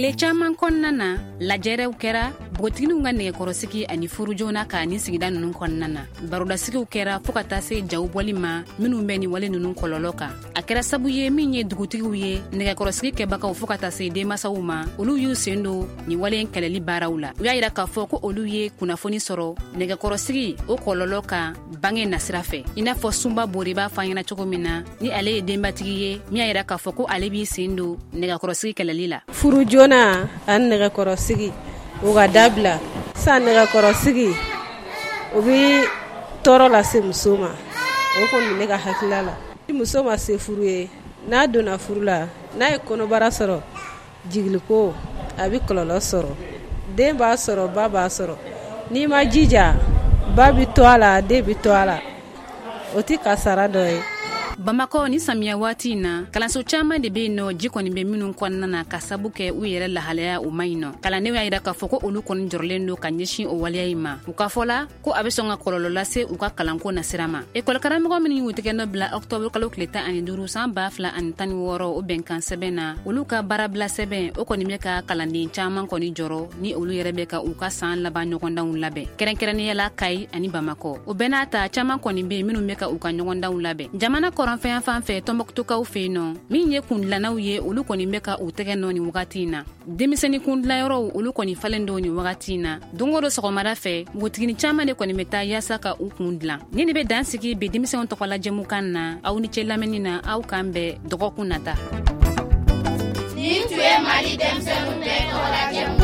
Tile caman kɔnɔna na lajɛrew kɛra bogotigininw ka nɛgɛkɔrɔsigi ani furu joona ka ni sigida ninnu kɔnɔna na. Barodasigiw kɛra fo ka taa se jaw bɔli ma minnu bɛ ni wale ninnu kɔlɔlɔ kan. A kɛra sabu ye min ye dugutigiw ye nɛgɛkɔrɔsigi kɛbagaw fo ka taa se denmasaw ma olu y'u sen don ni wale kɛlɛli baaraw la. U y'a yira k'a fɔ ko olu ye kunnafoni sɔrɔ nɛgɛkɔrɔsigi o kɔlɔlɔ kan bange nasira fɛ. I n'a fɔ Sunba Bori b'a fɔ an ɲɛna cogo min na ni ale ye denbatigi ye min y'a yira k'a fɔ ko ale b'i sen don nɛgɛkɔrɔsigi kɛlɛli la. Furu joona ani nɛgɛkɔrɔsigi o ka dabila san nɛgɛkɔrɔsigi o bɛ tɔɔrɔ lase muso ma o kɔni ne ka hakilila la. Ni muso ma se furu ye n'a donna furu la n'a ye kɔnɔbara sɔrɔ jigiliko a bɛ kɔlɔlɔ sɔrɔ den b'a sɔrɔ ba b'a sɔrɔ n'i ma jija ba bɛ to a la den bɛ to a la o tɛ kasara dɔ ye. Bamakɔ ni samiya waati na kalanso caman de bɛ nɔ ji kɔni bɛ minnu kɔnɔna na ka sabu kɛ u yɛrɛ lahalaya o ma ɲi nɔ. Kalandenw y'a yira k'a fɔ ko olu kɔni jɔrɔlen don ka ɲɛsin o waleya in ma. U ka fɔ la ko a bɛ sɔn ka kɔlɔlɔ lase u ka kalanko nasira ma. École-karamɔgɔ minnu y'u tɛgɛ nɔ bila octobre kalo tile 15 san 2016 o bɛnkan sɛbɛn na olu ka baarabila sɛbɛn o kɔni bɛ ka kalanden caman kɔni jɔrɔ ni olu yɛrɛ bɛ ka u ka san laban ɲɔgɔndanw labɛn. Kɛrɛnkɛrɛnnenya la Kayi ani Bamakɔ. O bɛɛ n'a ta caman kɔni bɛ minnu bɛ ka u ka ɲɔgɔndanw labɛn. Jamana kɔrɔnfɛn fan fɛ Tɔnbɔkutukaw fɛ yen nɔ min ye kundilannaw ye olu kɔni bɛ ka u tɛgɛ nɔ ni wagati in na. Denmisɛnnin kundilayɔrɔw olu kɔni falen don ni wagati in na. Don o don sɔgɔmada fɛ npogotigini caman de kɔni bɛ taa yaasa ka u kun dilan. Ni ne bɛ dan sigi bi denmisɛnw tɔgɔla jɛmukan na aw ni cɛ lamɛnni na aw kan bɛn dɔgɔkun nata. Ni tu ye Mali denmisɛnninw bɛɛ tɔgɔla jɛmukan